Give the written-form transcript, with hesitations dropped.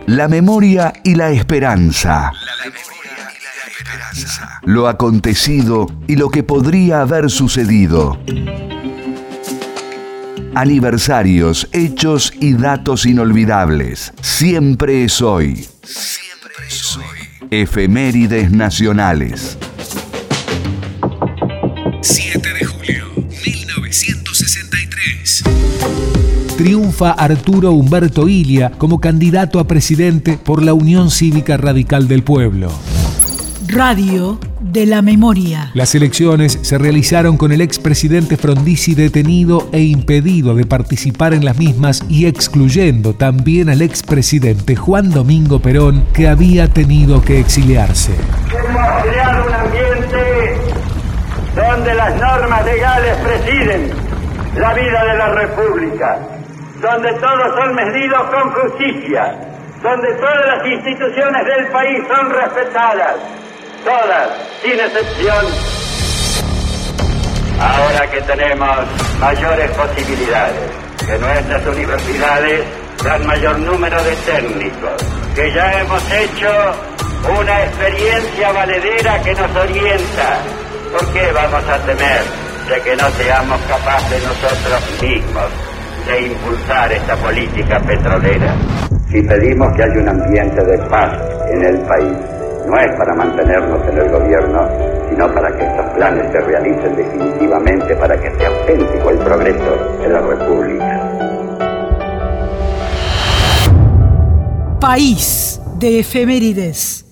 La memoria y la esperanza. Lo acontecido y lo que podría haber sucedido. Aniversarios, hechos y datos inolvidables. Siempre es hoy. Siempre es hoy. Efemérides nacionales. 7 de julio, 1963. Triunfa Arturo Humberto Illia como candidato a presidente por la Unión Cívica Radical del Pueblo. Radio de la Memoria. Las elecciones se realizaron con el expresidente Frondizi detenido e impedido de participar en las mismas y excluyendo también al expresidente Juan Domingo Perón, que había tenido que exiliarse. Hemos creado un ambiente donde las normas legales presiden la vida de la República, donde todos son medidos con justicia, donde todas las instituciones del país son respetadas, todas, sin excepción. Ahora que tenemos mayores posibilidades, que nuestras universidades dan mayor número de técnicos, que ya hemos hecho una experiencia valedera que nos orienta, ¿por qué vamos a temer de que no seamos capaces nosotros mismos de impulsar esta política petrolera? Si pedimos que haya un ambiente de paz en el país, no es para mantenernos en el gobierno, sino para que estos planes se realicen definitivamente, para que sea auténtico el progreso de la República. País de efemérides.